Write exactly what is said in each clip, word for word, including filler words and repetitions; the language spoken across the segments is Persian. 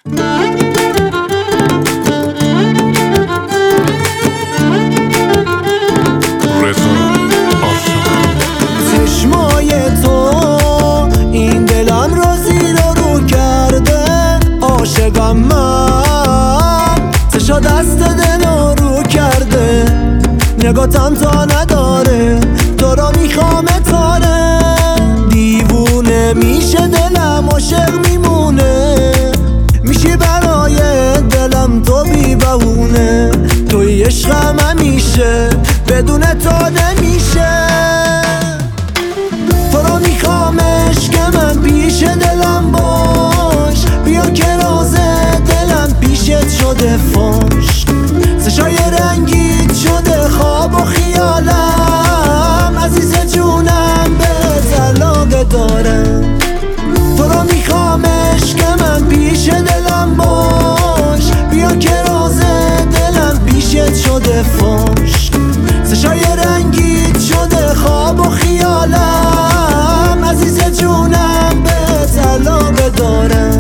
چشمای تو این دلم رو زیر و رو کرده، عاشقم من چشا دست دل رو رو کرده، نگاتم تا نداره تو رو میخوام تاره، دیوونه میشه دلم عاشق میمونه، میشی برای دلم تو بی بهونه، توی عشقم همیشه بدون تو نمیشه، تو رو میخوامش که من پیش دلم باش، بیا که راز دلم پیشت شده فاش، چشای رنگیت شده خواب و خیالم، عزیز جونم بهت علاقه دارم، تو رو میخوامش که من پیش دلم باش، بیا که راز دلم پیشت شده فاش، چشای رنگیت شده خواب و خیالم، عزیز جونم بهت علاقه دارم.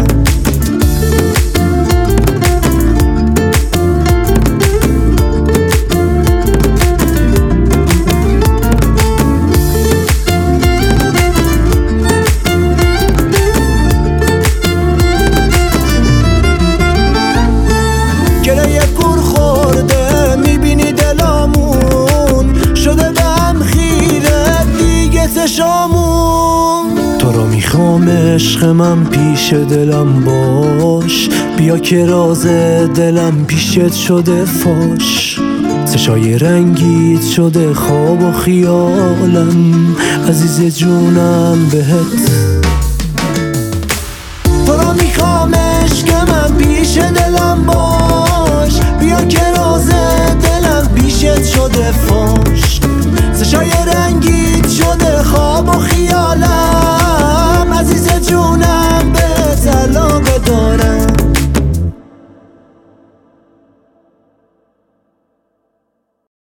گره کور خورده میبینی دلامون شده به هم خیره دیگه تشامون، تو رو میخوام عشق من پیش دلم باش، بیا که راز دلم پیشت شده فاش، چشای رنگیت شده خواب و خیالم، عزیز جونم بهت